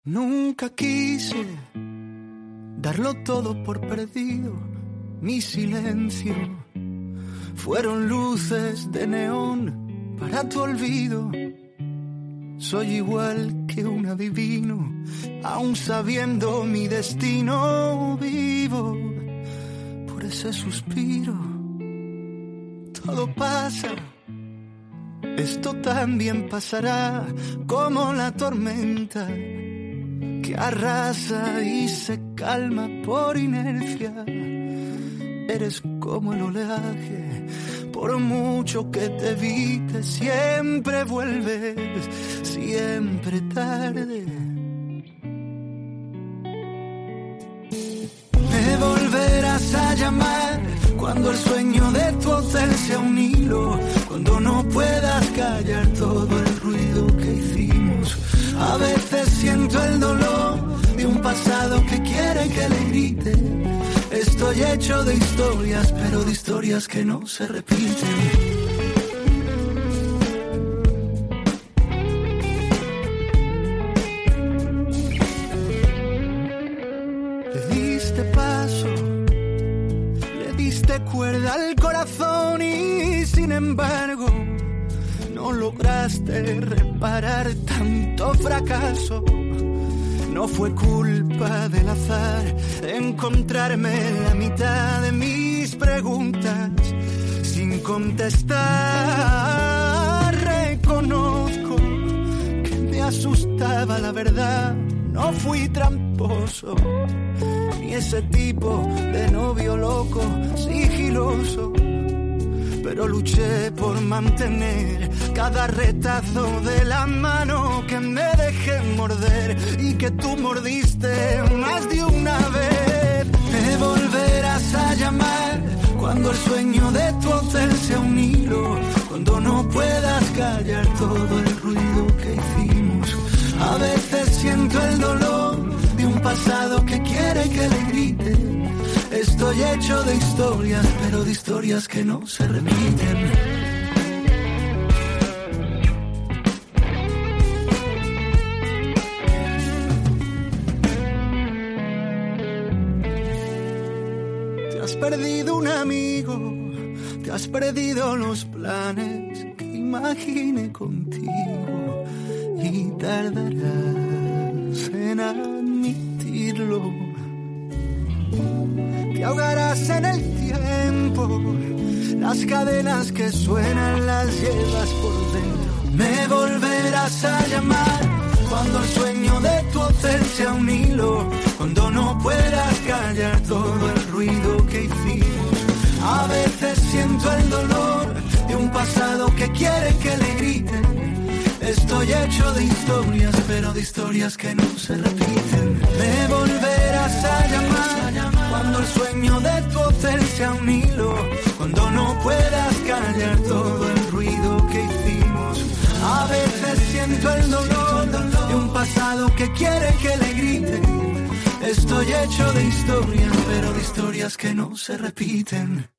Nunca quise darlo todo por perdido. Mi silencio fueron luces de neón para tu olvido. Soy igual que un adivino, aún sabiendo mi destino. Vivo por ese suspiro. Todo pasa, esto también pasará, como la tormenta que arrasa y se calma por inercia. Eres como el oleaje, por mucho que te evites, siempre vuelves, siempre tarde. Me volverás a llamar cuando el sueño de tu hotel sea un hilo, cuando no puedas callar todo el ruido que hicimos. A veces siento el dolor de un pasado que quiere que le grite. Estoy hecho de historias, pero de historias que no se repiten. Le diste paso, le diste cuerda al corazón y sin embargo no lograste reparar tanto fracaso. No fue culpa del azar encontrarme en la mitad de mis preguntas sin contestar. Reconozco que me asustaba la verdad. No fui tramposo, ni ese tipo de novio loco sigiloso. Pero luché por mantener cada retazo de la mano que me dejé morder y que tú mordiste más de una vez. Me volverás a llamar cuando el sueño de tu hotel sea un hilo, cuando no puedas callar todo el ruido que hicimos. A veces siento el dolor de un pasado que quiere que le grite. Estoy hecho de historias, pero de historias que no se repiten. Te has perdido un amigo, te has perdido los planes que imaginé contigo y tardarás en admitirlo. Te ahogarás en el tiempo, las cadenas que suenan las llevas por dentro. Me volverás a llamar cuando el sueño de tu hotel sea un hilo, cuando no puedas callar todo el ruido que hicimos. A veces siento el dolor de un pasado que quiere que le griten. Estoy hecho de historias, pero de historias que no se repiten. Me volverás a llamar cuando el sueño de tu hotel sea un hilo, cuando no puedas callar todo el ruido que hicimos. A veces siento el dolor de un pasado que quiere que le grite. Estoy hecho de historias, pero de historias que no se repiten.